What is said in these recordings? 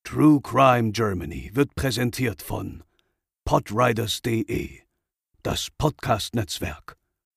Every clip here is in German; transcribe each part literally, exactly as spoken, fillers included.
True Crime Germany wird präsentiert von podriders punkt de, das Podcast-Netzwerk.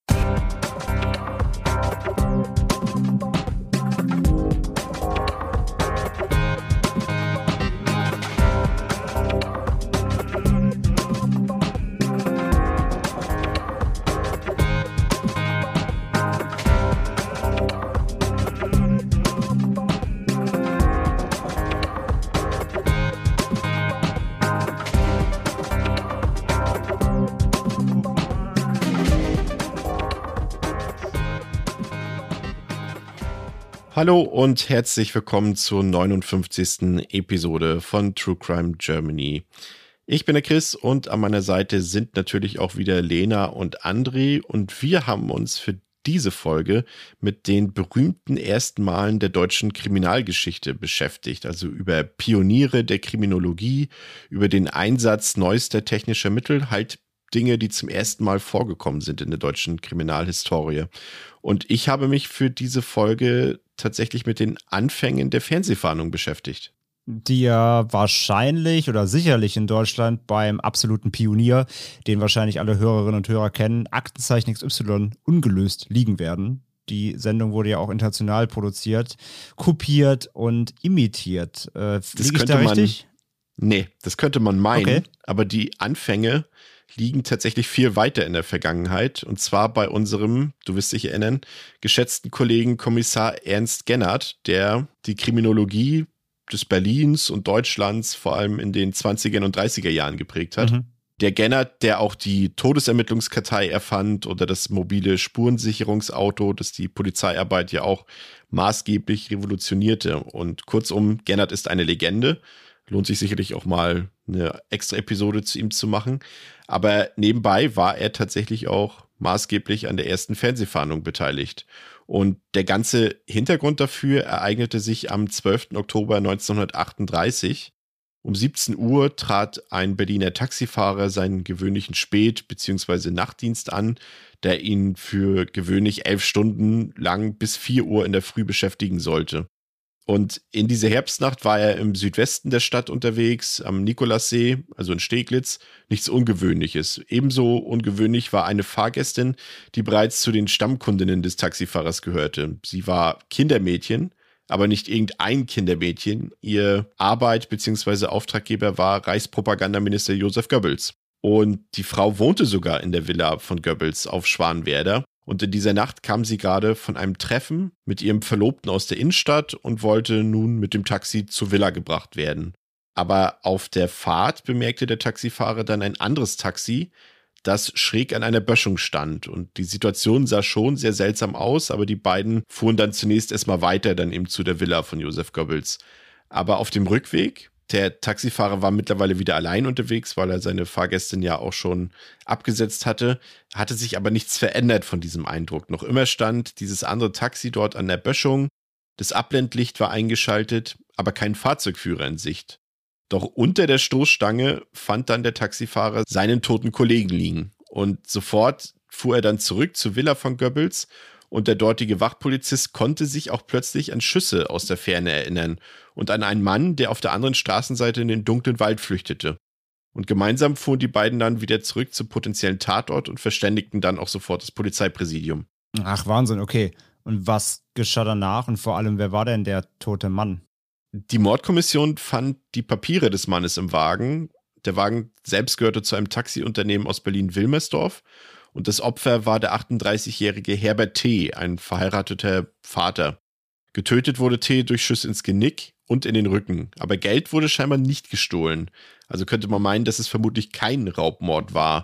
Hallo und herzlich willkommen zur neunundfünfzigsten Episode von True Crime Germany. Ich bin der Chris und an meiner Seite sind natürlich auch wieder Lena und André und wir haben uns für diese Folge mit den berühmten ersten Malen der deutschen Kriminalgeschichte beschäftigt, also über Pioniere der Kriminologie, über den Einsatz neuester technischer Mittel, halt Dinge, die zum ersten Mal vorgekommen sind in der deutschen Kriminalhistorie. Und ich habe mich für diese Folge tatsächlich mit den Anfängen der Fernsehfahndung beschäftigt. Die ja wahrscheinlich oder sicherlich in Deutschland beim absoluten Pionier, den wahrscheinlich alle Hörerinnen und Hörer kennen, Aktenzeichen X Y ungelöst liegen werden. Die Sendung wurde ja auch international produziert, kopiert und imitiert. Äh, liege ich da richtig? Man, nee, das könnte man meinen, okay. Aber die Anfänge liegen tatsächlich viel weiter in der Vergangenheit. Und zwar bei unserem, du wirst dich erinnern, geschätzten Kollegen Kommissar Ernst Gennert, der die Kriminologie des Berlins und Deutschlands vor allem in den zwanziger und dreißiger Jahren geprägt hat. Mhm. Der Gennert, der auch die Todesermittlungskartei erfand oder das mobile Spurensicherungsauto, das die Polizeiarbeit ja auch maßgeblich revolutionierte. Und kurzum, Gennert ist eine Legende. Lohnt sich sicherlich auch mal eine extra Episode zu ihm zu machen. Aber nebenbei war er tatsächlich auch maßgeblich an der ersten Fernsehfahndung beteiligt. Und der ganze Hintergrund dafür ereignete sich am zwölften Oktober neunzehnhundertachtunddreißig. Um siebzehn Uhr trat ein Berliner Taxifahrer seinen gewöhnlichen Spät- bzw. Nachtdienst an, der ihn für gewöhnlich elf Stunden lang bis vier Uhr in der Früh beschäftigen sollte. Und in dieser Herbstnacht war er im Südwesten der Stadt unterwegs, am Nikolassee, also in Steglitz, nichts Ungewöhnliches. Ebenso ungewöhnlich war eine Fahrgästin, die bereits zu den Stammkundinnen des Taxifahrers gehörte. Sie war Kindermädchen, aber nicht irgendein Kindermädchen. Ihr Arbeit bzw. Auftraggeber war Reichspropagandaminister Josef Goebbels. Und die Frau wohnte sogar in der Villa von Goebbels auf Schwanwerder. Und in dieser Nacht kam sie gerade von einem Treffen mit ihrem Verlobten aus der Innenstadt und wollte nun mit dem Taxi zur Villa gebracht werden. Aber auf der Fahrt bemerkte der Taxifahrer dann ein anderes Taxi, das schräg an einer Böschung stand. Und die Situation sah schon sehr seltsam aus, aber die beiden fuhren dann zunächst erstmal weiter, dann eben zu der Villa von Josef Goebbels. Aber auf dem Rückweg, der Taxifahrer war mittlerweile wieder allein unterwegs, weil er seine Fahrgästin ja auch schon abgesetzt hatte, hatte sich aber nichts verändert von diesem Eindruck. Noch immer stand dieses andere Taxi dort an der Böschung, das Abblendlicht war eingeschaltet, aber kein Fahrzeugführer in Sicht. Doch unter der Stoßstange fand dann der Taxifahrer seinen toten Kollegen liegen und sofort fuhr er dann zurück zur Villa von Goebbels. Und der dortige Wachpolizist konnte sich auch plötzlich an Schüsse aus der Ferne erinnern und an einen Mann, der auf der anderen Straßenseite in den dunklen Wald flüchtete. Und gemeinsam fuhren die beiden dann wieder zurück zum potenziellen Tatort und verständigten dann auch sofort das Polizeipräsidium. Ach, Wahnsinn, okay. Und was geschah danach und vor allem, wer war denn der tote Mann? Die Mordkommission fand die Papiere des Mannes im Wagen. Der Wagen selbst gehörte zu einem Taxiunternehmen aus Berlin-Wilmersdorf. Und das Opfer war der achtunddreißigjährige Herbert T., ein verheirateter Vater. Getötet wurde T. durch Schüsse ins Genick und in den Rücken. Aber Geld wurde scheinbar nicht gestohlen. Also könnte man meinen, dass es vermutlich kein Raubmord war.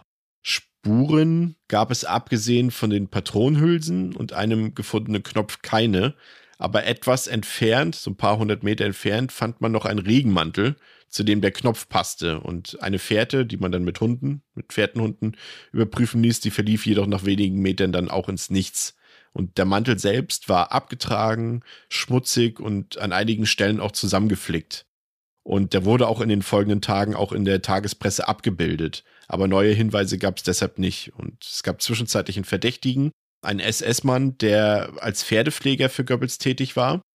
Spuren gab es abgesehen von den Patronenhülsen und einem gefundenen Knopf keine. Aber etwas entfernt, so ein paar hundert Meter entfernt, fand man noch einen Regenmantel, zu dem der Knopf passte. Und eine Fährte, die man dann mit Hunden, mit Fährtenhunden überprüfen ließ, die verlief jedoch nach wenigen Metern dann auch ins Nichts. Und der Mantel selbst war abgetragen, schmutzig und an einigen Stellen auch zusammengeflickt. Und der wurde auch in den folgenden Tagen auch in der Tagespresse abgebildet. Aber neue Hinweise gab es deshalb nicht. Und es gab zwischenzeitlich einen Verdächtigen, einen S S-Mann, der als Pferdepfleger für Goebbels tätig war.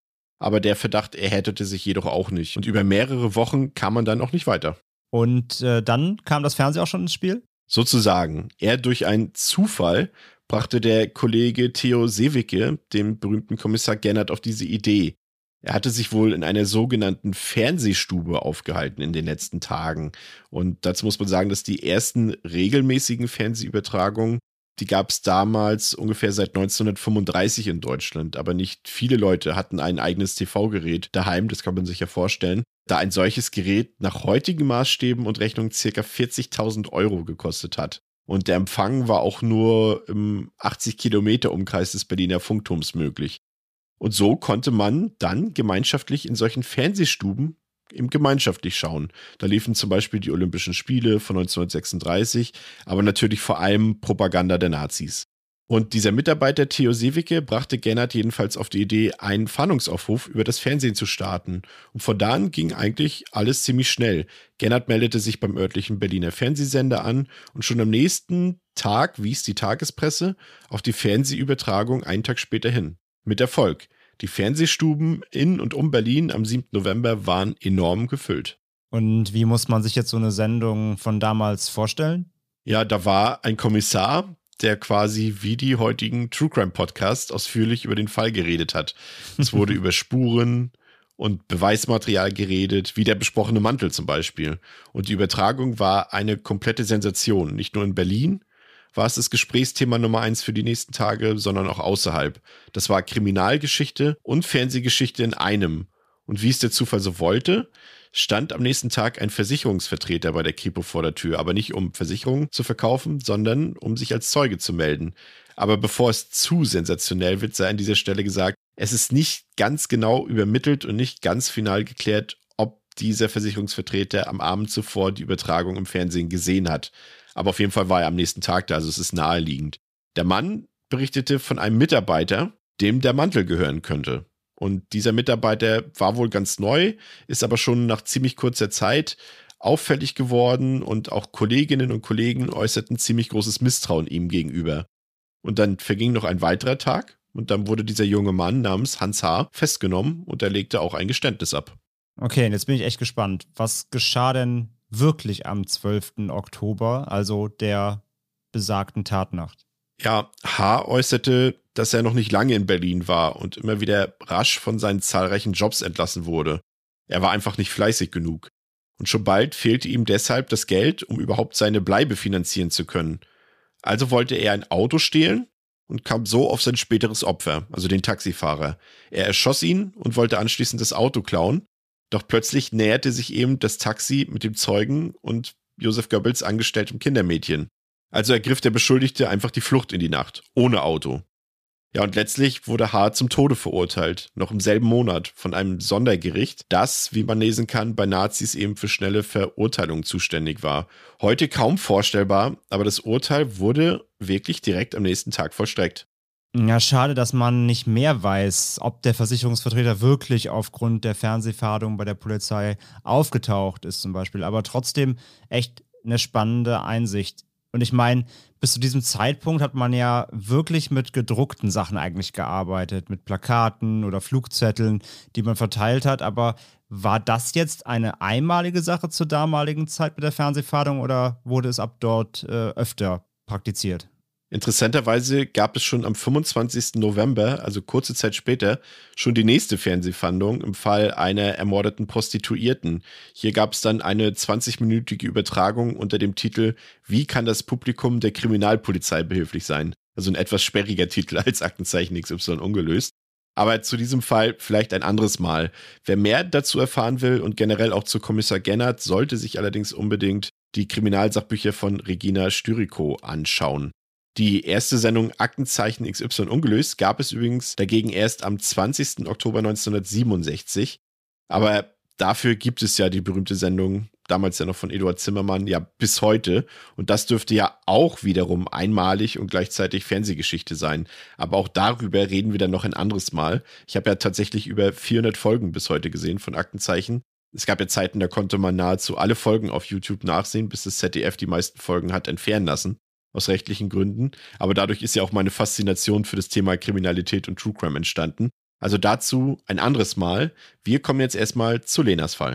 aber der Verdacht erhärtete sich jedoch auch nicht. Und über mehrere Wochen kam man dann auch nicht weiter. Und äh, dann kam das Fernsehen auch schon ins Spiel? Sozusagen. Er durch einen Zufall brachte der Kollege Theo Sewicke, dem berühmten Kommissar Gennert, auf diese Idee. Er hatte sich wohl in einer sogenannten Fernsehstube aufgehalten in den letzten Tagen. Und dazu muss man sagen, dass die ersten regelmäßigen Fernsehübertragungen, die gab es damals ungefähr seit neunzehnhundertfünfunddreißig in Deutschland. Aber nicht viele Leute hatten ein eigenes T V-Gerät daheim, das kann man sich ja vorstellen. Da ein solches Gerät nach heutigen Maßstäben und Rechnungen circa vierzigtausend Euro gekostet hat. Und der Empfang war auch nur im achtzig Kilometer Umkreis des Berliner Funkturms möglich. Und so konnte man dann gemeinschaftlich in solchen Fernsehstuben eben gemeinschaftlich schauen. Da liefen zum Beispiel die Olympischen Spiele von neunzehnhundertsechsunddreißig, aber natürlich vor allem Propaganda der Nazis. Und dieser Mitarbeiter Theo Sewicke brachte Gennert jedenfalls auf die Idee, einen Fahndungsaufruf über das Fernsehen zu starten. Und von da an ging eigentlich alles ziemlich schnell. Gennert meldete sich beim örtlichen Berliner Fernsehsender an und schon am nächsten Tag wies die Tagespresse auf die Fernsehübertragung einen Tag später hin. Mit Erfolg. Die Fernsehstuben in und um Berlin am siebten November waren enorm gefüllt. Und wie muss man sich jetzt so eine Sendung von damals vorstellen? Ja, da war ein Kommissar, der quasi wie die heutigen True Crime Podcasts ausführlich über den Fall geredet hat. Es wurde über Spuren und Beweismaterial geredet, wie der besprochene Mantel zum Beispiel. Und die Übertragung war eine komplette Sensation. Nicht nur in Berlin war es das Gesprächsthema Nummer eins für die nächsten Tage, sondern auch außerhalb. Das war Kriminalgeschichte und Fernsehgeschichte in einem. Und wie es der Zufall so wollte, stand am nächsten Tag ein Versicherungsvertreter bei der Kripo vor der Tür, aber nicht um Versicherungen zu verkaufen, sondern um sich als Zeuge zu melden. Aber bevor es zu sensationell wird, sei an dieser Stelle gesagt, es ist nicht ganz genau übermittelt und nicht ganz final geklärt, ob dieser Versicherungsvertreter am Abend zuvor die Übertragung im Fernsehen gesehen hat. Aber auf jeden Fall war er am nächsten Tag da, also es ist naheliegend. Der Mann berichtete von einem Mitarbeiter, dem der Mantel gehören könnte. Und dieser Mitarbeiter war wohl ganz neu, ist aber schon nach ziemlich kurzer Zeit auffällig geworden und auch Kolleginnen und Kollegen äußerten ziemlich großes Misstrauen ihm gegenüber. Und dann verging noch ein weiterer Tag und dann wurde dieser junge Mann namens Hans H. festgenommen und er legte auch ein Geständnis ab. Okay, und jetzt bin ich echt gespannt. Was geschah denn wirklich am zwölften Oktober, also der besagten Tatnacht? Ja, H. äußerte, dass er noch nicht lange in Berlin war und immer wieder rasch von seinen zahlreichen Jobs entlassen wurde. Er war einfach nicht fleißig genug. Und schon bald fehlte ihm deshalb das Geld, um überhaupt seine Bleibe finanzieren zu können. Also wollte er ein Auto stehlen und kam so auf sein späteres Opfer, also den Taxifahrer. Er erschoss ihn und wollte anschließend das Auto klauen. Doch plötzlich näherte sich eben das Taxi mit dem Zeugen und Josef Goebbels angestelltem Kindermädchen. Also ergriff der Beschuldigte einfach die Flucht in die Nacht, ohne Auto. Ja, und letztlich wurde H. zum Tode verurteilt, noch im selben Monat, von einem Sondergericht, das, wie man lesen kann, bei Nazis eben für schnelle Verurteilungen zuständig war. Heute kaum vorstellbar, aber das Urteil wurde wirklich direkt am nächsten Tag vollstreckt. Ja, schade, dass man nicht mehr weiß, ob der Versicherungsvertreter wirklich aufgrund der Fernsehfahndung bei der Polizei aufgetaucht ist zum Beispiel. Aber trotzdem echt eine spannende Einsicht. Und ich meine, bis zu diesem Zeitpunkt hat man ja wirklich mit gedruckten Sachen eigentlich gearbeitet, mit Plakaten oder Flugzetteln, die man verteilt hat. Aber war das jetzt eine einmalige Sache zur damaligen Zeit mit der Fernsehfahndung oder wurde es ab dort äh, öfter praktiziert? Interessanterweise gab es schon am fünfundzwanzigsten November, also kurze Zeit später, schon die nächste Fernsehfahndung im Fall einer ermordeten Prostituierten. Hier gab es dann eine zwanzigminütige Übertragung unter dem Titel „Wie kann das Publikum der Kriminalpolizei behilflich sein?" Also ein etwas sperriger Titel als Aktenzeichen X Y ungelöst. Aber zu diesem Fall vielleicht ein anderes Mal. Wer mehr dazu erfahren will und generell auch zu Kommissar Gennert, sollte sich allerdings unbedingt die Kriminalsachbücher von Regina Styrikow anschauen. Die erste Sendung Aktenzeichen X Y ungelöst gab es übrigens dagegen erst am zwanzigsten Oktober neunzehnhundertsiebenundsechzig. Aber dafür gibt es ja die berühmte Sendung, damals ja noch von Eduard Zimmermann, ja bis heute. Und das dürfte ja auch wiederum einmalig und gleichzeitig Fernsehgeschichte sein. Aber auch darüber reden wir dann noch ein anderes Mal. Ich habe ja tatsächlich über vierhundert Folgen bis heute gesehen von Aktenzeichen. Es gab ja Zeiten, da konnte man nahezu alle Folgen auf YouTube nachsehen, bis das Z D F die meisten Folgen hat entfernen lassen. Aus rechtlichen Gründen. Aber dadurch ist ja auch meine Faszination für das Thema Kriminalität und True Crime entstanden. Also dazu ein anderes Mal. Wir kommen jetzt erstmal zu Lenas Fall.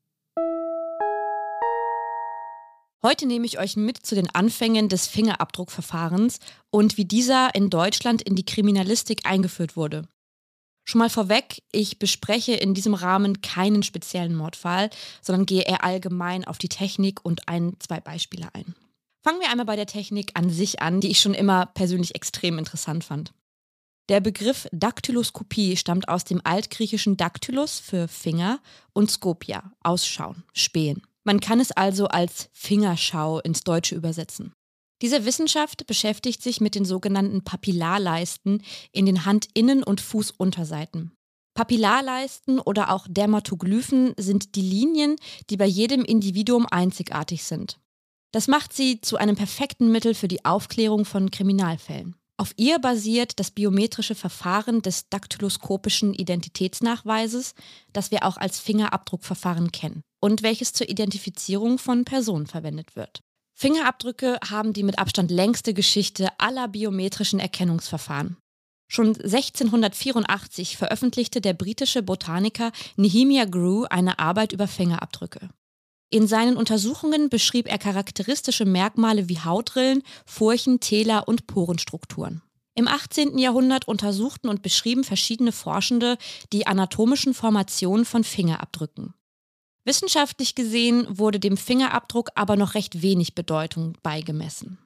Heute nehme ich euch mit zu den Anfängen des Fingerabdruckverfahrens und wie dieser in Deutschland in die Kriminalistik eingeführt wurde. Schon mal vorweg, ich bespreche in diesem Rahmen keinen speziellen Mordfall, sondern gehe eher allgemein auf die Technik und ein, zwei Beispiele ein. Fangen wir einmal bei der Technik an sich an, die ich schon immer persönlich extrem interessant fand. Der Begriff Daktyloskopie stammt aus dem altgriechischen Daktylus für Finger und Skopia, Ausschauen, Spähen. Man kann es also als Fingerschau ins Deutsche übersetzen. Diese Wissenschaft beschäftigt sich mit den sogenannten Papillarleisten in den Handinnen- und Fußunterseiten. Papillarleisten oder auch Dermatoglyphen sind die Linien, die bei jedem Individuum einzigartig sind. Das macht sie zu einem perfekten Mittel für die Aufklärung von Kriminalfällen. Auf ihr basiert das biometrische Verfahren des daktyloskopischen Identitätsnachweises, das wir auch als Fingerabdruckverfahren kennen und welches zur Identifizierung von Personen verwendet wird. Fingerabdrücke haben die mit Abstand längste Geschichte aller biometrischen Erkennungsverfahren. Schon sechzehnhundertvierundachtzig veröffentlichte der britische Botaniker Nehemiah Grew eine Arbeit über Fingerabdrücke. In seinen Untersuchungen beschrieb er charakteristische Merkmale wie Hautrillen, Furchen, Täler und Porenstrukturen. Im achtzehnten Jahrhundert untersuchten und beschrieben verschiedene Forschende die anatomischen Formationen von Fingerabdrücken. Wissenschaftlich gesehen wurde dem Fingerabdruck aber noch recht wenig Bedeutung beigemessen.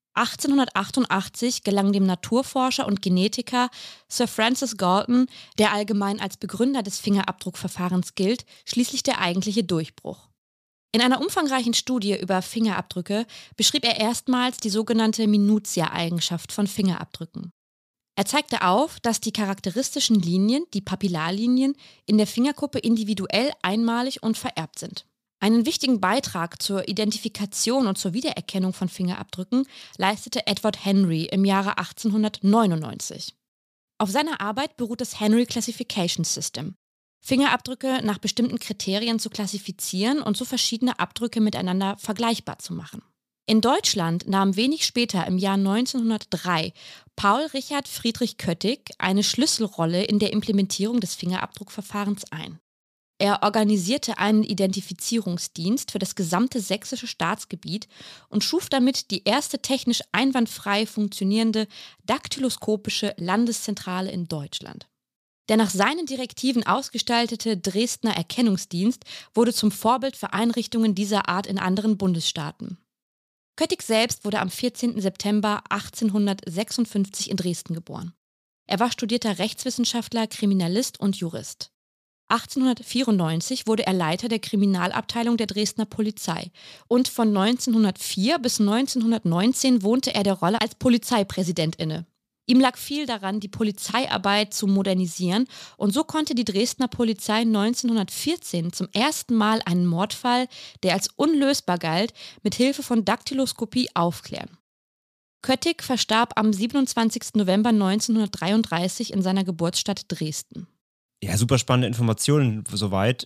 achtzehnhundertachtundachtzig gelang dem Naturforscher und Genetiker Sir Francis Galton, der allgemein als Begründer des Fingerabdruckverfahrens gilt, schließlich der eigentliche Durchbruch. In einer umfangreichen Studie über Fingerabdrücke beschrieb er erstmals die sogenannte Minutia-Eigenschaft von Fingerabdrücken. Er zeigte auf, dass die charakteristischen Linien, die Papillarlinien, in der Fingerkuppe individuell einmalig und vererbt sind. Einen wichtigen Beitrag zur Identifikation und zur Wiedererkennung von Fingerabdrücken leistete Edward Henry im Jahre achtzehnhundertneunundneunzig. Auf seiner Arbeit beruht das Henry Classification System. Fingerabdrücke nach bestimmten Kriterien zu klassifizieren und so verschiedene Abdrücke miteinander vergleichbar zu machen. In Deutschland nahm wenig später im Jahr neunzehnhundertdrei Paul Richard Friedrich Köttig eine Schlüsselrolle in der Implementierung des Fingerabdruckverfahrens ein. Er organisierte einen Identifizierungsdienst für das gesamte sächsische Staatsgebiet und schuf damit die erste technisch einwandfrei funktionierende daktyloskopische Landeszentrale in Deutschland. Der nach seinen Direktiven ausgestaltete Dresdner Erkennungsdienst wurde zum Vorbild für Einrichtungen dieser Art in anderen Bundesstaaten. Köttig selbst wurde am vierzehnten September achtzehnhundertsechsundfünfzig in Dresden geboren. Er war studierter Rechtswissenschaftler, Kriminalist und Jurist. achtzehnhundertvierundneunzig wurde er Leiter der Kriminalabteilung der Dresdner Polizei und von neunzehnhundertvier bis neunzehnhundertneunzehn wohnte er der Rolle als Polizeipräsident inne. Ihm lag viel daran, die Polizeiarbeit zu modernisieren und so konnte die Dresdner Polizei neunzehnhundertvierzehn zum ersten Mal einen Mordfall, der als unlösbar galt, mit Hilfe von Daktyloskopie aufklären. Köttig verstarb am siebenundzwanzigsten November neunzehnhundertdreiunddreißig in seiner Geburtsstadt Dresden. Ja, super spannende Informationen soweit.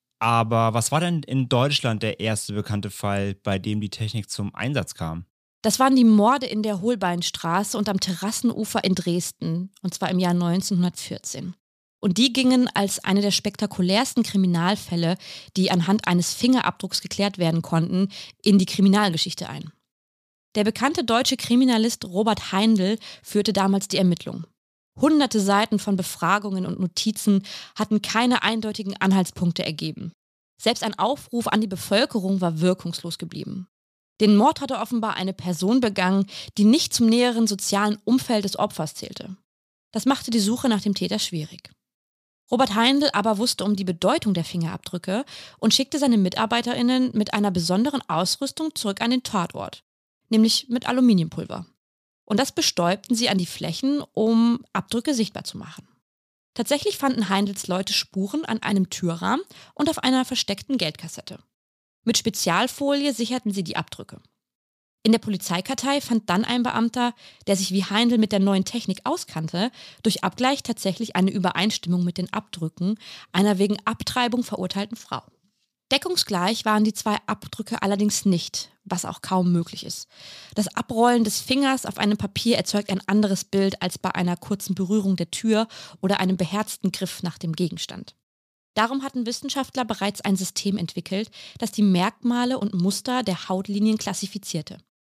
Aber was war denn in Deutschland der erste bekannte Fall, bei dem die Technik zum Einsatz kam? Das waren die Morde in der Holbeinstraße und am Terrassenufer in Dresden, und zwar im Jahr neunzehnhundertvierzehn. Und die gingen als eine der spektakulärsten Kriminalfälle, die anhand eines Fingerabdrucks geklärt werden konnten, in die Kriminalgeschichte ein. Der bekannte deutsche Kriminalist Robert Heindl führte damals die Ermittlungen. Hunderte Seiten von Befragungen und Notizen hatten keine eindeutigen Anhaltspunkte ergeben. Selbst ein Aufruf an die Bevölkerung war wirkungslos geblieben. Den Mord hatte offenbar eine Person begangen, die nicht zum näheren sozialen Umfeld des Opfers zählte. Das machte die Suche nach dem Täter schwierig. Robert Heindl aber wusste um die Bedeutung der Fingerabdrücke und schickte seine MitarbeiterInnen mit einer besonderen Ausrüstung zurück an den Tatort, nämlich mit Aluminiumpulver. Und das bestäubten sie an die Flächen, um Abdrücke sichtbar zu machen. Tatsächlich fanden Heindls Leute Spuren an einem Türrahmen und auf einer versteckten Geldkassette. Mit Spezialfolie sicherten sie die Abdrücke. In der Polizeikartei fand dann ein Beamter, der sich wie Heindl mit der neuen Technik auskannte, durch Abgleich tatsächlich eine Übereinstimmung mit den Abdrücken einer wegen Abtreibung verurteilten Frau. Deckungsgleich waren die zwei Abdrücke allerdings nicht, was auch kaum möglich ist. Das Abrollen des Fingers auf einem Papier erzeugt ein anderes Bild als bei einer kurzen Berührung der Tür oder einem beherzten Griff nach dem Gegenstand. Darum hatten Wissenschaftler bereits ein System entwickelt, das die Merkmale und Muster der Hautlinien klassifizierte.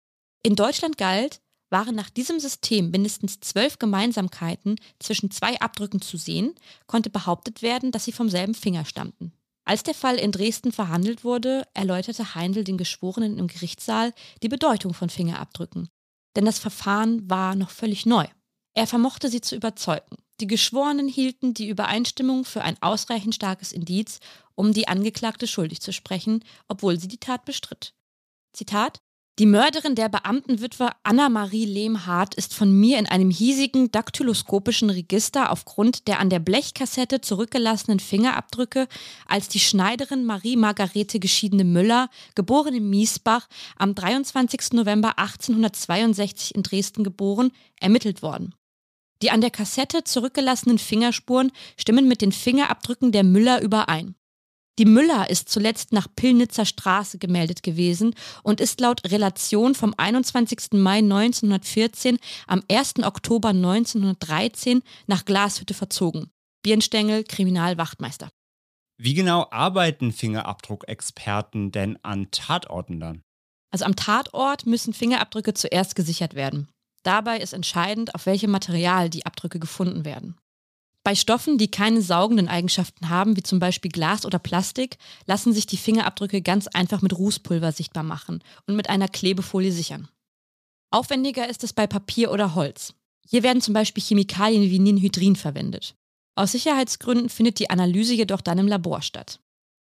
In Deutschland galt, waren nach diesem System mindestens zwölf Gemeinsamkeiten zwischen zwei Abdrücken zu sehen, konnte behauptet werden, dass sie vom selben Finger stammten. Als der Fall in Dresden verhandelt wurde, erläuterte Heindl den Geschworenen im Gerichtssaal die Bedeutung von Fingerabdrücken. Denn das Verfahren war noch völlig neu. Er vermochte sie zu überzeugen. Die Geschworenen hielten die Übereinstimmung für ein ausreichend starkes Indiz, um die Angeklagte schuldig zu sprechen, obwohl sie die Tat bestritt. Zitat: Die Mörderin der Beamtenwitwe Anna-Marie Lehmhardt ist von mir in einem hiesigen daktyloskopischen Register aufgrund der an der Blechkassette zurückgelassenen Fingerabdrücke als die Schneiderin Marie-Margarete geschiedene Müller, geborene Miesbach, am dreiundzwanzigsten November achtzehnhundertzweiundsechzig in Dresden geboren, ermittelt worden. Die an der Kassette zurückgelassenen Fingerspuren stimmen mit den Fingerabdrücken der Müller überein. Die Müller ist zuletzt nach Pillnitzer Straße gemeldet gewesen und ist laut Relation vom einundzwanzigsten Mai neunzehnhundertvierzehn am ersten Oktober neunzehnhundertdreizehn nach Glashütte verzogen. Birnstengel, Kriminalwachtmeister. Wie genau arbeiten Fingerabdruckexperten denn an Tatorten dann? Also am Tatort müssen Fingerabdrücke zuerst gesichert werden. Dabei ist entscheidend, auf welchem Material die Abdrücke gefunden werden. Bei Stoffen, die keine saugenden Eigenschaften haben, wie zum Beispiel Glas oder Plastik, lassen sich die Fingerabdrücke ganz einfach mit Rußpulver sichtbar machen und mit einer Klebefolie sichern. Aufwendiger ist es bei Papier oder Holz. Hier werden zum Beispiel Chemikalien wie Ninhydrin verwendet. Aus Sicherheitsgründen findet die Analyse jedoch dann im Labor statt.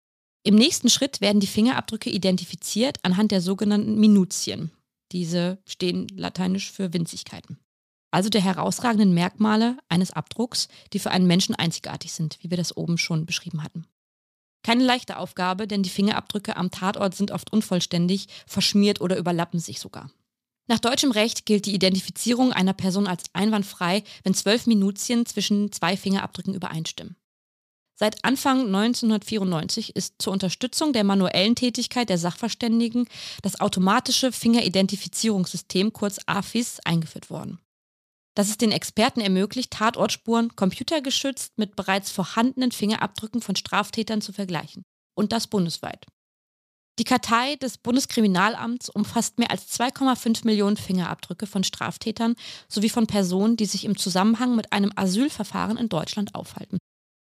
Im nächsten Schritt werden die Fingerabdrücke identifiziert anhand der sogenannten Minutien. Diese stehen lateinisch für Winzigkeiten. Also der herausragenden Merkmale eines Abdrucks, die für einen Menschen einzigartig sind, wie wir das oben schon beschrieben hatten. Keine leichte Aufgabe, denn die Fingerabdrücke am Tatort sind oft unvollständig, verschmiert oder überlappen sich sogar. Nach deutschem Recht gilt die Identifizierung einer Person als einwandfrei, wenn zwölf Minutien zwischen zwei Fingerabdrücken übereinstimmen. Seit Anfang neunzehnhundertvierundneunzig ist zur Unterstützung der manuellen Tätigkeit der Sachverständigen das automatische Fingeridentifizierungssystem, kurz A F I S, eingeführt worden. Das es den Experten ermöglicht, Tatortspuren computergeschützt mit bereits vorhandenen Fingerabdrücken von Straftätern zu vergleichen. Und das bundesweit. Die Kartei des Bundeskriminalamts umfasst mehr als zwei Komma fünf Millionen Fingerabdrücke von Straftätern sowie von Personen, die sich im Zusammenhang mit einem Asylverfahren in Deutschland aufhalten.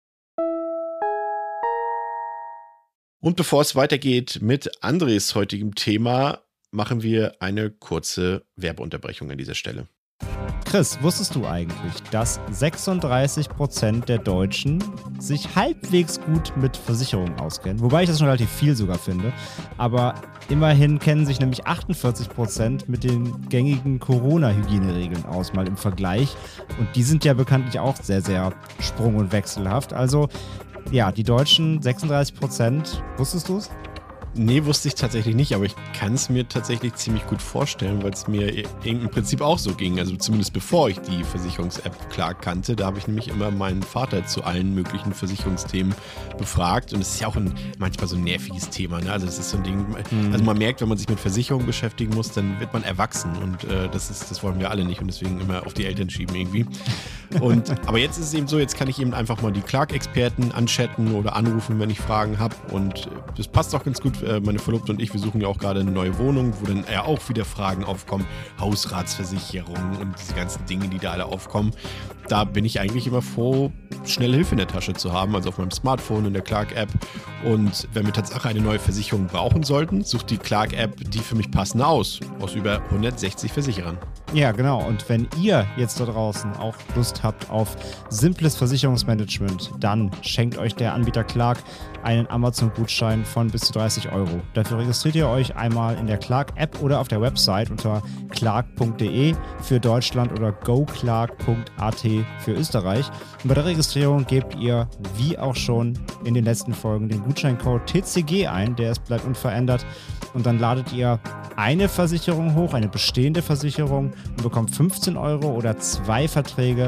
Und bevor es weitergeht mit Andres heutigem Thema, machen wir eine kurze Werbeunterbrechung an dieser Stelle. Chris, wusstest du eigentlich, dass sechsunddreißig Prozent der Deutschen sich halbwegs gut mit Versicherungen auskennen? Wobei ich das schon relativ viel sogar finde. Aber immerhin kennen sich nämlich achtundvierzig Prozent mit den gängigen Corona-Hygieneregeln aus, mal im Vergleich. Und die sind ja bekanntlich auch sehr, sehr sprung- und wechselhaft. Also ja, die Deutschen sechsunddreißig Prozent, wusstest du es? Nee, wusste ich tatsächlich nicht, aber ich kann es mir tatsächlich ziemlich gut vorstellen, weil es mir im Prinzip auch so ging. Also zumindest bevor ich die Versicherungs-App klar kannte, da habe ich nämlich immer meinen Vater zu allen möglichen Versicherungsthemen befragt. Und es ist ja auch ein, manchmal so ein nerviges Thema. Ne? Also das ist so ein Ding, mhm. also man merkt, wenn man sich mit Versicherungen beschäftigen muss, dann wird man erwachsen. Und äh, das ist, das wollen wir alle nicht und deswegen immer auf die Eltern schieben irgendwie. Und, aber jetzt ist es eben so, jetzt kann ich eben einfach mal die Clark-Experten anchatten oder anrufen, wenn ich Fragen habe. Und das passt auch ganz gut. Meine Verlobte und ich, wir suchen ja auch gerade eine neue Wohnung, wo dann ja auch wieder Fragen aufkommen. Hausratsversicherung und diese ganzen Dinge, die da alle aufkommen. Da bin ich eigentlich immer froh, schnell Hilfe in der Tasche zu haben, also auf meinem Smartphone, in der Clark-App. Und wenn wir tatsächlich eine neue Versicherung brauchen sollten, sucht die Clark-App die für mich passende aus. Aus über hundertsechzig Versicherern. Ja, genau. Und wenn ihr jetzt da draußen auch Lust habt auf simples Versicherungsmanagement, dann schenkt euch der Anbieter Clark einen Amazon-Gutschein von bis zu dreißig Euro. Dafür registriert ihr euch einmal in der Clark-App oder auf der Website unter clark punkt de für Deutschland oder goclark punkt at für Österreich. Und bei der Registrierung gebt ihr, wie auch schon in den letzten Folgen, den Gutscheincode T C G ein, der ist bleibt unverändert. Und dann ladet ihr eine Versicherung hoch, eine bestehende Versicherung und bekommt fünfzehn Euro oder zwei Verträge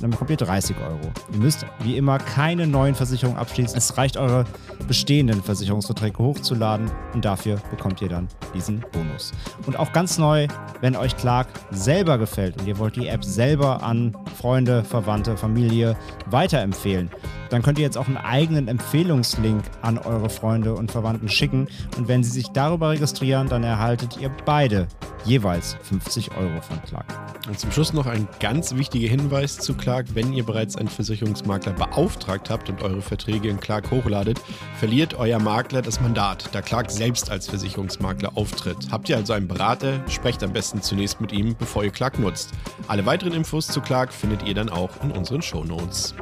dann bekommt ihr dreißig Euro. Ihr müsst wie immer keine neuen Versicherungen abschließen. Es reicht, eure bestehenden Versicherungsverträge hochzuladen und dafür bekommt ihr dann diesen Bonus. Und auch ganz neu, wenn euch Clark selber gefällt und ihr wollt die App selber an Freunde, Verwandte, Familie weiterempfehlen, dann könnt ihr jetzt auch einen eigenen Empfehlungslink an eure Freunde und Verwandten schicken. Und wenn sie sich darüber registrieren, dann erhaltet ihr beide jeweils fünfzig Euro von Clark. Und zum Schluss noch ein ganz wichtiger Hinweis zu Clark. Wenn ihr bereits einen Versicherungsmakler beauftragt habt und eure Verträge in Clark hochladet, verliert euer Makler das Mandat, da Clark selbst als Versicherungsmakler auftritt. Habt ihr also einen Berater, sprecht am besten zunächst mit ihm, bevor ihr Clark nutzt. Alle weiteren Infos zu Clark findet ihr dann auch in unseren Shownotes.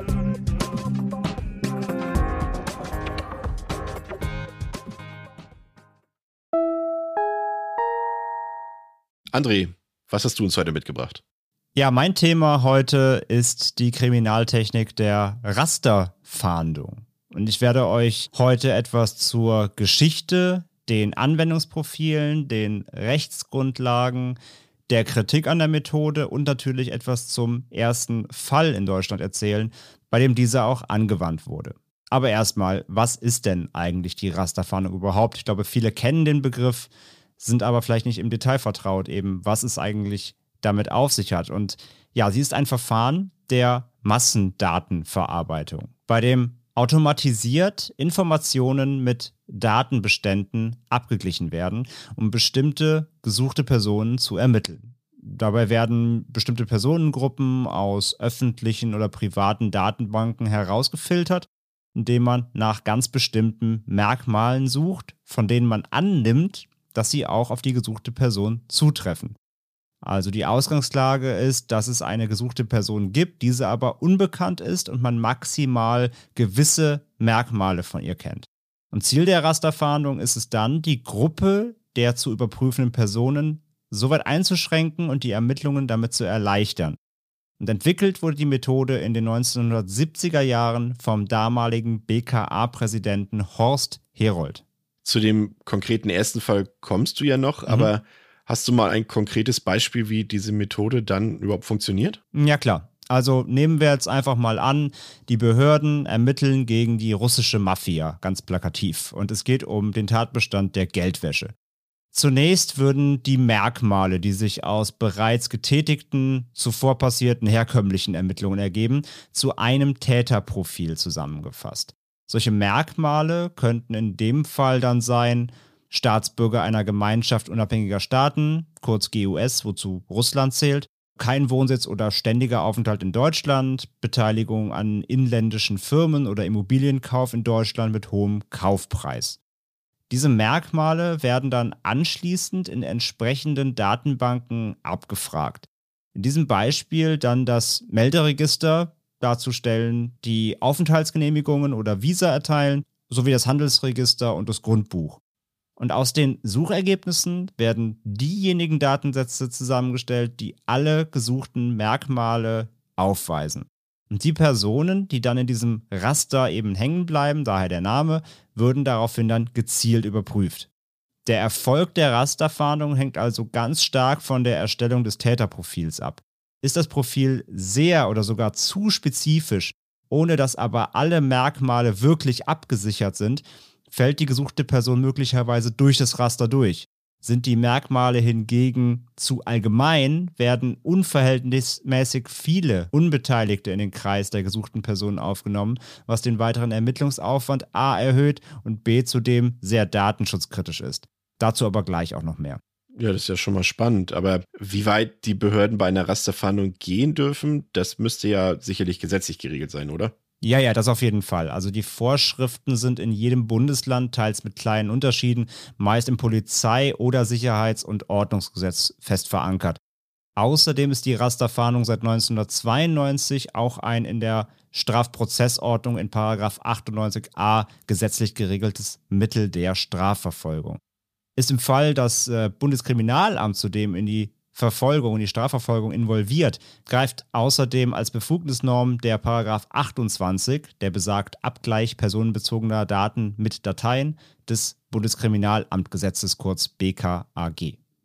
André, was hast du uns heute mitgebracht? Ja, mein Thema heute ist die Kriminaltechnik der Rasterfahndung. Und ich werde euch heute etwas zur Geschichte, den Anwendungsprofilen, den Rechtsgrundlagen, der Kritik an der Methode und natürlich etwas zum ersten Fall in Deutschland erzählen, bei dem dieser auch angewandt wurde. Aber erstmal, was ist denn eigentlich die Rasterfahndung überhaupt? Ich glaube, viele kennen den Begriff, sind aber vielleicht nicht im Detail vertraut, eben was es eigentlich damit auf sich hat. Und ja, sie ist ein Verfahren der Massendatenverarbeitung, bei dem automatisiert Informationen mit Datenbeständen abgeglichen werden, um bestimmte gesuchte Personen zu ermitteln. Dabei werden bestimmte Personengruppen aus öffentlichen oder privaten Datenbanken herausgefiltert, indem man nach ganz bestimmten Merkmalen sucht, von denen man annimmt, dass sie auch auf die gesuchte Person zutreffen. Also die Ausgangslage ist, dass es eine gesuchte Person gibt, diese aber unbekannt ist und man maximal gewisse Merkmale von ihr kennt. Und Ziel der Rasterfahndung ist es dann, die Gruppe der zu überprüfenden Personen so weit einzuschränken und die Ermittlungen damit zu erleichtern. Und entwickelt wurde die Methode in den neunzehnhundertsiebziger Jahren vom damaligen B K A-Präsidenten Horst Herold. Zu dem konkreten ersten Fall kommst du ja noch, mhm. aber hast du mal ein konkretes Beispiel, wie diese Methode dann überhaupt funktioniert? Ja, klar. Also nehmen wir jetzt einfach mal an, die Behörden ermitteln gegen die russische Mafia, ganz plakativ. Und es geht um den Tatbestand der Geldwäsche. Zunächst würden die Merkmale, die sich aus bereits getätigten, zuvor passierten herkömmlichen Ermittlungen ergeben, zu einem Täterprofil zusammengefasst. Solche Merkmale könnten in dem Fall dann sein, Staatsbürger einer Gemeinschaft unabhängiger Staaten, kurz G U S, wozu Russland zählt, kein Wohnsitz oder ständiger Aufenthalt in Deutschland, Beteiligung an inländischen Firmen oder Immobilienkauf in Deutschland mit hohem Kaufpreis. Diese Merkmale werden dann anschließend in entsprechenden Datenbanken abgefragt. In diesem Beispiel dann das Melderegister darzustellen, die Aufenthaltsgenehmigungen oder Visa erteilen, sowie das Handelsregister und das Grundbuch. Und aus den Suchergebnissen werden diejenigen Datensätze zusammengestellt, die alle gesuchten Merkmale aufweisen. Und die Personen, die dann in diesem Raster eben hängen bleiben, daher der Name, würden daraufhin dann gezielt überprüft. Der Erfolg der Rasterfahndung hängt also ganz stark von der Erstellung des Täterprofils ab. Ist das Profil sehr oder sogar zu spezifisch, ohne dass aber alle Merkmale wirklich abgesichert sind, fällt die gesuchte Person möglicherweise durch das Raster durch. Sind die Merkmale hingegen zu allgemein, werden unverhältnismäßig viele Unbeteiligte in den Kreis der gesuchten Personen aufgenommen, was den weiteren Ermittlungsaufwand a. erhöht und b. zudem sehr datenschutzkritisch ist. Dazu aber gleich auch noch mehr. Ja, das ist ja schon mal spannend, aber wie weit die Behörden bei einer Rasterfahndung gehen dürfen, das müsste ja sicherlich gesetzlich geregelt sein, oder? Ja, ja, das auf jeden Fall. Also die Vorschriften sind in jedem Bundesland, teils mit kleinen Unterschieden, meist im Polizei- oder Sicherheits- und Ordnungsgesetz fest verankert. Außerdem ist die Rasterfahndung seit neunzehnhundertzweiundneunzig auch ein in der Strafprozessordnung in Paragraph achtundneunzig a gesetzlich geregeltes Mittel der Strafverfolgung. Ist im Fall das äh, Bundeskriminalamt zudem in die Verfolgung, in die Strafverfolgung involviert, greift außerdem als Befugnisnorm der Paragraph achtundzwanzig, der besagt Abgleich personenbezogener Daten mit Dateien, des Bundeskriminalamtgesetzes, kurz B K A G.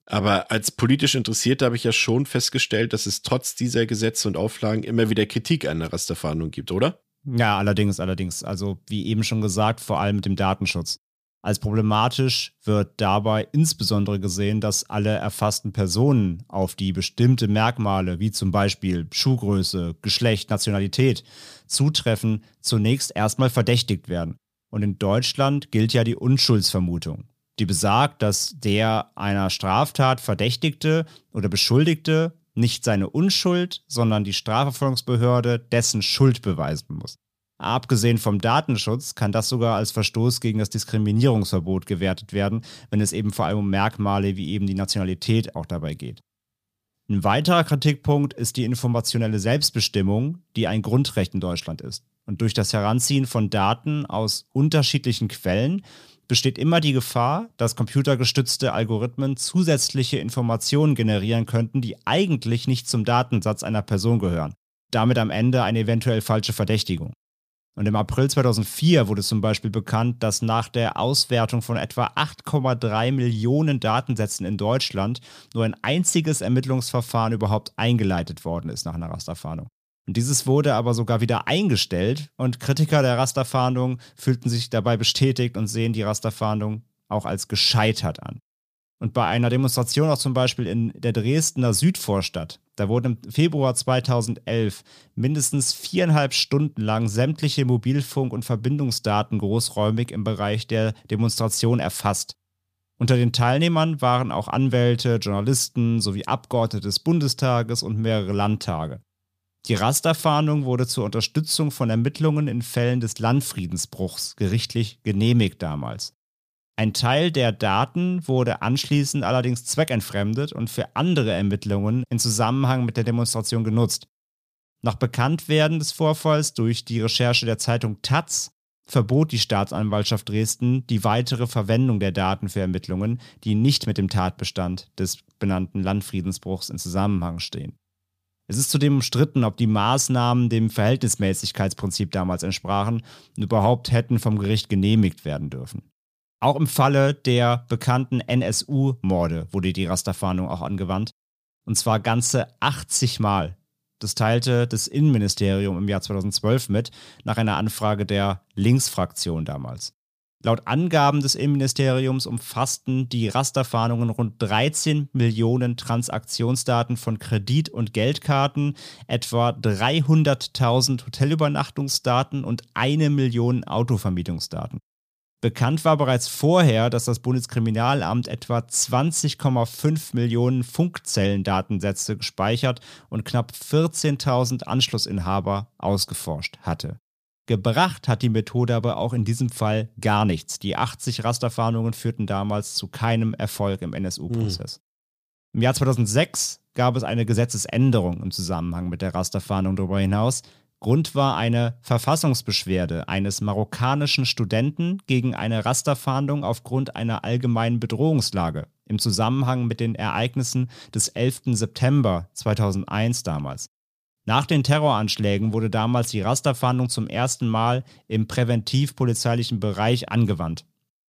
Aber als politisch Interessierter habe ich ja schon festgestellt, dass es trotz dieser Gesetze und Auflagen immer wieder Kritik an der Rasterfahndung gibt, oder? Ja, allerdings, allerdings. Also wie eben schon gesagt, vor allem mit dem Datenschutz. Als problematisch wird dabei insbesondere gesehen, dass alle erfassten Personen auf die bestimmte Merkmale, wie zum Beispiel Schuhgröße, Geschlecht, Nationalität, zutreffen, zunächst erstmal verdächtigt werden. Und in Deutschland gilt ja die Unschuldsvermutung. Die besagt, dass der einer Straftat Verdächtigte oder Beschuldigte nicht seine Unschuld, sondern die Strafverfolgungsbehörde dessen Schuld beweisen muss. Abgesehen vom Datenschutz kann das sogar als Verstoß gegen das Diskriminierungsverbot gewertet werden, wenn es eben vor allem um Merkmale wie eben die Nationalität auch dabei geht. Ein weiterer Kritikpunkt ist die informationelle Selbstbestimmung, die ein Grundrecht in Deutschland ist. Und durch das Heranziehen von Daten aus unterschiedlichen Quellen besteht immer die Gefahr, dass computergestützte Algorithmen zusätzliche Informationen generieren könnten, die eigentlich nicht zum Datensatz einer Person gehören. Damit am Ende eine eventuell falsche Verdächtigung. Und im April zweitausendvier wurde zum Beispiel bekannt, dass nach der Auswertung von etwa acht Komma drei Millionen Datensätzen in Deutschland nur ein einziges Ermittlungsverfahren überhaupt eingeleitet worden ist nach einer Rasterfahndung. Und dieses wurde aber sogar wieder eingestellt und Kritiker der Rasterfahndung fühlten sich dabei bestätigt und sehen die Rasterfahndung auch als gescheitert an. Und bei einer Demonstration auch zum Beispiel in der Dresdner Südvorstadt, da wurden im Februar zweitausendelf mindestens viereinhalb Stunden lang sämtliche Mobilfunk- und Verbindungsdaten großräumig im Bereich der Demonstration erfasst. Unter den Teilnehmern waren auch Anwälte, Journalisten sowie Abgeordnete des Bundestages und mehrere Landtage. Die Rasterfahndung wurde zur Unterstützung von Ermittlungen in Fällen des Landfriedensbruchs gerichtlich genehmigt damals. Ein Teil der Daten wurde anschließend allerdings zweckentfremdet und für andere Ermittlungen in Zusammenhang mit der Demonstration genutzt. Nach Bekanntwerden des Vorfalls durch die Recherche der Zeitung Taz verbot die Staatsanwaltschaft Dresden die weitere Verwendung der Daten für Ermittlungen, die nicht mit dem Tatbestand des benannten Landfriedensbruchs in Zusammenhang stehen. Es ist zudem umstritten, ob die Maßnahmen dem Verhältnismäßigkeitsprinzip damals entsprachen und überhaupt hätten vom Gericht genehmigt werden dürfen. Auch im Falle der bekannten N S U-Morde wurde die Rasterfahndung auch angewandt, und zwar ganze achtzig Mal. Das teilte das Innenministerium im Jahr zweitausendzwölf mit, nach einer Anfrage der Linksfraktion damals. Laut Angaben des Innenministeriums umfassten die Rasterfahndungen rund dreizehn Millionen Transaktionsdaten von Kredit- und Geldkarten, etwa dreihunderttausend Hotelübernachtungsdaten und eine Million Autovermietungsdaten. Bekannt war bereits vorher, dass das Bundeskriminalamt etwa zwanzig Komma fünf Millionen Funkzellendatensätze gespeichert und knapp vierzehntausend Anschlussinhaber ausgeforscht hatte. Gebracht hat die Methode aber auch in diesem Fall gar nichts. Die achtzig Rasterfahndungen führten damals zu keinem Erfolg im N S U-Prozess. Mhm. Im Jahr zweitausendsechs gab es eine Gesetzesänderung im Zusammenhang mit der Rasterfahndung darüber hinaus. Grund war eine Verfassungsbeschwerde eines marokkanischen Studenten gegen eine Rasterfahndung aufgrund einer allgemeinen Bedrohungslage im Zusammenhang mit den Ereignissen des elften September zweitausendeins damals. Nach den Terroranschlägen wurde damals die Rasterfahndung zum ersten Mal im präventiv-polizeilichen Bereich angewandt.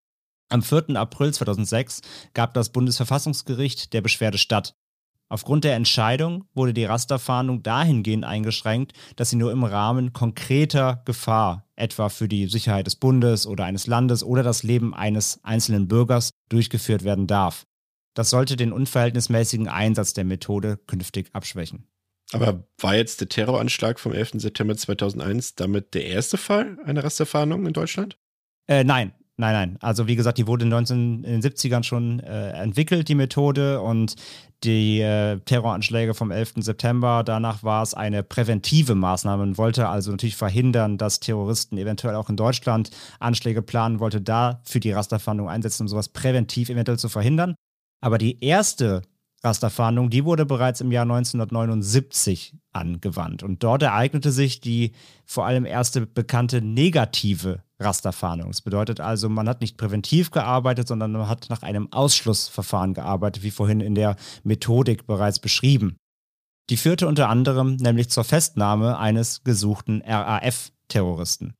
Am vierten April zweitausendsechs gab das Bundesverfassungsgericht der Beschwerde statt. Aufgrund der Entscheidung wurde die Rasterfahndung dahingehend eingeschränkt, dass sie nur im Rahmen konkreter Gefahr, etwa für die Sicherheit des Bundes oder eines Landes oder das Leben eines einzelnen Bürgers, durchgeführt werden darf. Das sollte den unverhältnismäßigen Einsatz der Methode künftig abschwächen. Aber war jetzt der Terroranschlag vom elften September zweitausendeins damit der erste Fall einer Rasterfahndung in Deutschland? Äh, nein. Nein, nein. Also wie gesagt, die wurde neunzehnhundertsiebzigern schon äh, entwickelt, die Methode, und die äh, Terroranschläge vom elften September, danach war es eine präventive Maßnahme. Man wollte also natürlich verhindern, dass Terroristen eventuell auch in Deutschland Anschläge planen, wollte da für die Rasterfahndung einsetzen, um sowas präventiv eventuell zu verhindern. Aber die erste Rasterfahndung, die wurde bereits im Jahr neunzehnhundertneunundsiebzig angewandt. Und dort ereignete sich die vor allem erste bekannte negative Rasterfahndung. Das bedeutet also, man hat nicht präventiv gearbeitet, sondern man hat nach einem Ausschlussverfahren gearbeitet, wie vorhin in der Methodik bereits beschrieben. Die führte unter anderem nämlich zur Festnahme eines gesuchten R A F-Terroristen.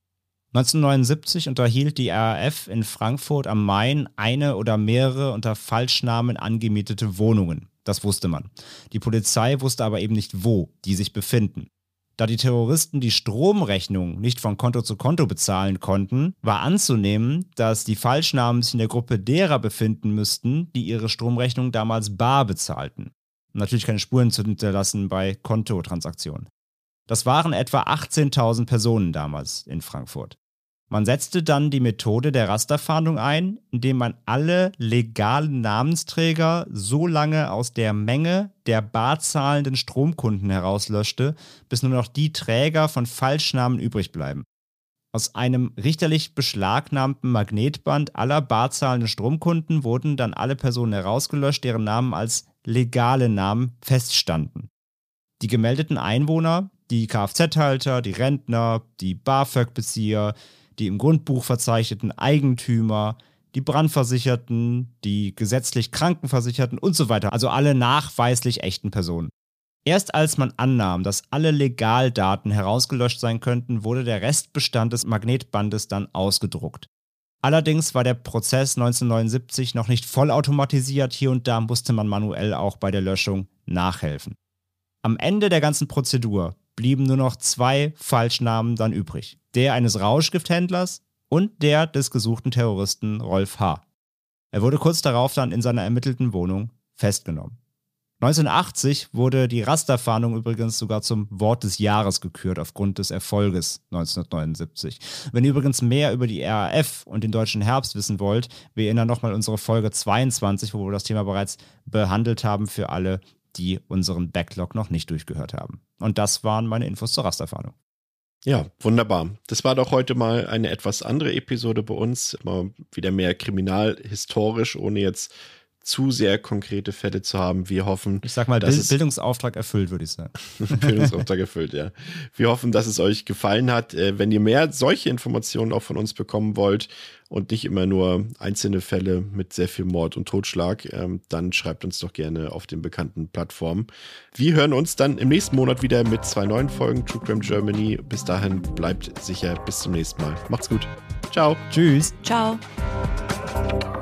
neunzehnhundertneunundsiebzig unterhielt die R A F in Frankfurt am Main eine oder mehrere unter Falschnamen angemietete Wohnungen. Das wusste man. Die Polizei wusste aber eben nicht, wo die sich befinden. Da die Terroristen die Stromrechnung nicht von Konto zu Konto bezahlen konnten, war anzunehmen, dass die Falschnamen sich in der Gruppe derer befinden müssten, die ihre Stromrechnung damals bar bezahlten. Und natürlich keine Spuren zu hinterlassen bei Kontotransaktionen. Das waren etwa achtzehntausend Personen damals in Frankfurt. Man setzte dann die Methode der Rasterfahndung ein, indem man alle legalen Namensträger so lange aus der Menge der bar zahlenden Stromkunden herauslöschte, bis nur noch die Träger von Falschnamen übrig bleiben. Aus einem richterlich beschlagnahmten Magnetband aller bar zahlenden Stromkunden wurden dann alle Personen herausgelöscht, deren Namen als legale Namen feststanden. Die gemeldeten Einwohner, die Kfz-Halter, die Rentner, die BAföG-Bezieher, die im Grundbuch verzeichneten Eigentümer, die Brandversicherten, die gesetzlich Krankenversicherten und so weiter, also alle nachweislich echten Personen. Erst als man annahm, dass alle Legaldaten herausgelöscht sein könnten, wurde der Restbestand des Magnetbandes dann ausgedruckt. Allerdings war der Prozess neunzehnhundertneunundsiebzig noch nicht vollautomatisiert, hier und da musste man manuell auch bei der Löschung nachhelfen. Am Ende der ganzen Prozedur blieben nur noch zwei Falschnamen dann übrig. Der eines Rauschgifthändlers und der des gesuchten Terroristen Rolf H. Er wurde kurz darauf dann in seiner ermittelten Wohnung festgenommen. neunzehnhundertachtzig wurde die Rasterfahndung übrigens sogar zum Wort des Jahres gekürt aufgrund des Erfolges neunzehnhundertneunundsiebzig. Wenn ihr übrigens mehr über die R A F und den Deutschen Herbst wissen wollt, wir erinnern nochmal unsere Folge zweiundzwanzig, wo wir das Thema bereits behandelt haben für alle, die unseren Backlog noch nicht durchgehört haben. Und das waren meine Infos zur Rasterfahndung. Ja, wunderbar. Das war doch heute mal eine etwas andere Episode bei uns. Mal wieder mehr kriminalhistorisch, ohne jetzt zu sehr konkrete Fälle zu haben. Wir hoffen, ich sag mal, dass Bild- es Bildungsauftrag erfüllt, würde ich sagen. Bildungsauftrag erfüllt, ja. Wir hoffen, dass es euch gefallen hat. Wenn ihr mehr solche Informationen auch von uns bekommen wollt und nicht immer nur einzelne Fälle mit sehr viel Mord und Totschlag, dann schreibt uns doch gerne auf den bekannten Plattformen. Wir hören uns dann im nächsten Monat wieder mit zwei neuen Folgen True Crime Germany. Bis dahin bleibt sicher. Bis zum nächsten Mal. Macht's gut. Ciao. Tschüss. Ciao.